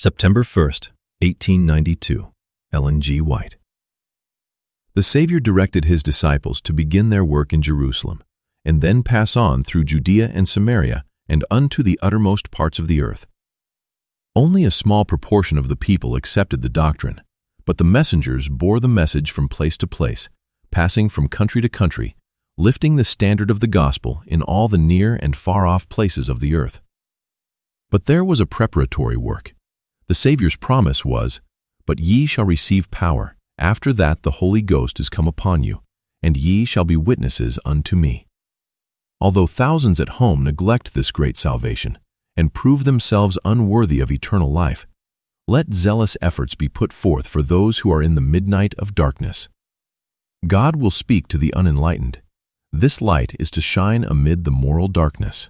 September 1st, 1892, Ellen G. White. The Savior directed his disciples to begin their work in Jerusalem, and then pass on through Judea and Samaria and unto the uttermost parts of the earth. Only a small proportion of the people accepted the doctrine, but the messengers bore the message from place to place, passing from country to country, lifting the standard of the gospel in all the near and far-off places of the earth. But there was a preparatory work. The Savior's promise was, "But ye shall receive power, after that the Holy Ghost is come upon you, and ye shall be witnesses unto me." Although thousands at home neglect this great salvation and prove themselves unworthy of eternal life, let zealous efforts be put forth for those who are in the midnight of darkness. God will speak to the unenlightened. This light is to shine amid the moral darkness.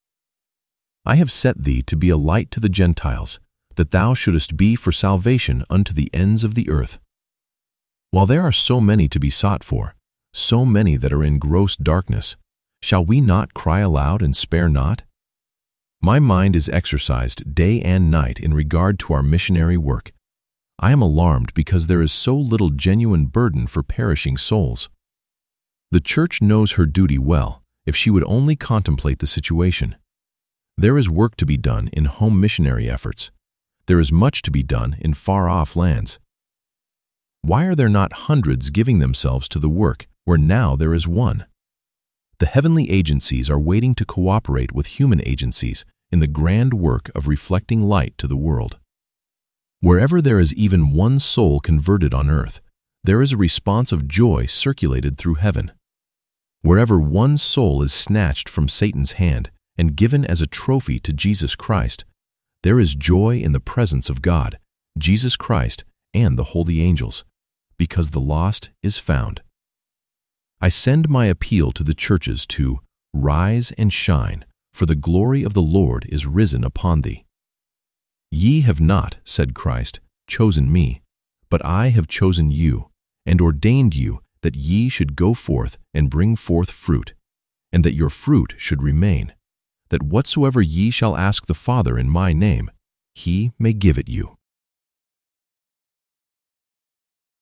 I have set thee to be a light to the Gentiles, that thou shouldest be for salvation unto the ends of the earth. While there are so many to be sought for, so many that are in gross darkness, shall we not cry aloud and spare not? My mind is exercised day and night in regard to our missionary work. I am alarmed because there is so little genuine burden for perishing souls. The Church knows her duty well, if she would only contemplate the situation. There is work to be done in home missionary efforts. There is much to be done in far-off lands. Why are there not hundreds giving themselves to the work where now there is one? The heavenly agencies are waiting to cooperate with human agencies in the grand work of reflecting light to the world. Wherever there is even one soul converted on earth, there is a response of joy circulated through heaven. Wherever one soul is snatched from Satan's hand and given as a trophy to Jesus Christ, there is joy in the presence of God, Jesus Christ, and the holy angels, because the lost is found. I send my appeal to the churches to rise and shine, for the glory of the Lord is risen upon thee. Ye have not, said Christ, chosen me, but I have chosen you, and ordained you that ye should go forth and bring forth fruit, and that your fruit should remain, that whatsoever ye shall ask the Father in my name, he may give it you.